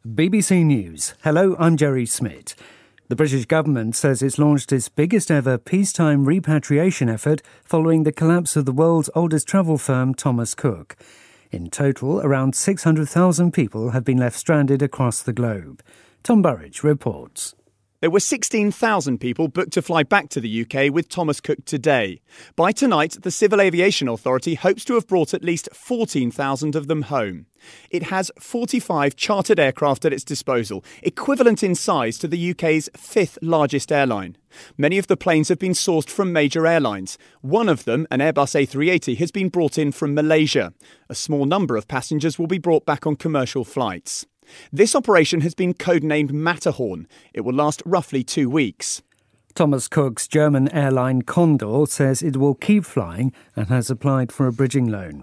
BBC News. Hello, I'm Jerry Smith. The British government says it's launched its biggest ever peacetime repatriation effort following the collapse of the world's oldest travel firm, Thomas Cook. In total, around 600,000 people have been left stranded across the globe. Tom Burridge reports. There were 16,000 people booked to fly back to the UK with Thomas Cook today. By tonight, the Civil Aviation Authority hopes to have brought at least 14,000 of them home. It has 45 chartered aircraft at its disposal, equivalent in size to the UK's fifth largest airline. Many of the planes have been sourced from major airlines. One of them, an Airbus A380, has been brought in from Malaysia. A small number of passengers will be brought back on commercial flights. This operation has been codenamed Matterhorn. It will last roughly 2 weeks. Thomas Cook's German airline Condor says it will keep flying and has applied for a bridging loan.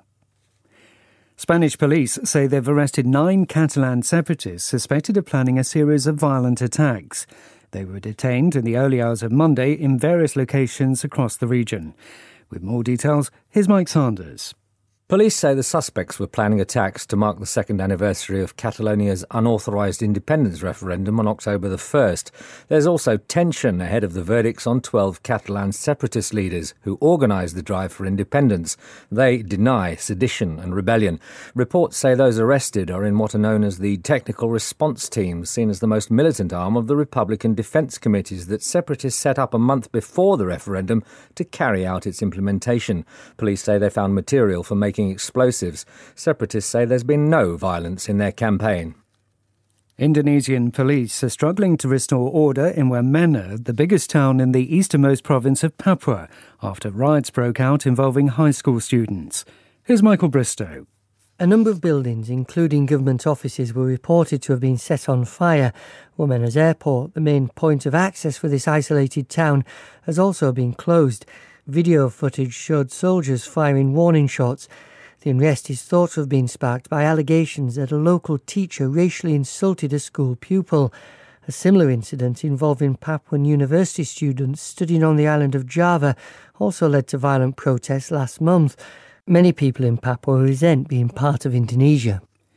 Spanish police say they've arrested 9 Catalan separatists suspected of planning a series of violent attacks. They were detained in the early hours of Monday in various locations across the region. With more details, here's Mike Sanders. Police say the suspects were planning attacks to mark the second anniversary of Catalonia's unauthorised independence referendum on October the 1st. There's also tension ahead of the verdicts on 12 Catalan separatist leaders who organised the drive for independence. They deny sedition and rebellion. Reports say those arrested are in what are known as the Technical Response Teams, seen as the most militant arm of the Republican Defence Committees that separatists set up a month before the referendum to carry out its implementation. Police say they found material for making explosives. Separatists say there's been no violence in their campaign. Indonesian police are struggling to restore order in Wamena, the biggest town in the easternmost province of Papua, after riots broke out involving high school students. Here's Michael Bristow. A number of buildings, including government offices, were reported to have been set on fire. Wamena's airport, the main point of access for this isolated town, has also been closed. Video footage showed soldiers firing warning shots. The unrest is thought to have been sparked by allegations that a local teacher racially insulted a school pupil. A similar incident involving Papuan university students studying on the island of Java also led to violent protests last month. Many people in Papua resent being part of Indonesia.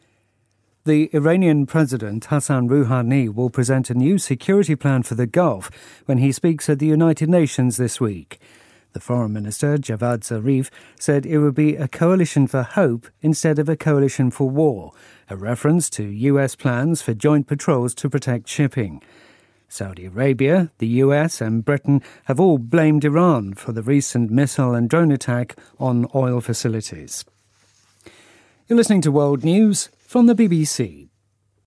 The Iranian President Hassan Rouhani will present a new security plan for the Gulf when he speaks at the United Nations this week. The Foreign Minister, Javad Zarif, said it would be a coalition for hope instead of a coalition for war, a reference to US plans for joint patrols to protect shipping. Saudi Arabia, the US and Britain have all blamed Iran for the recent missile and drone attack on oil facilities. You're listening to World News from the BBC.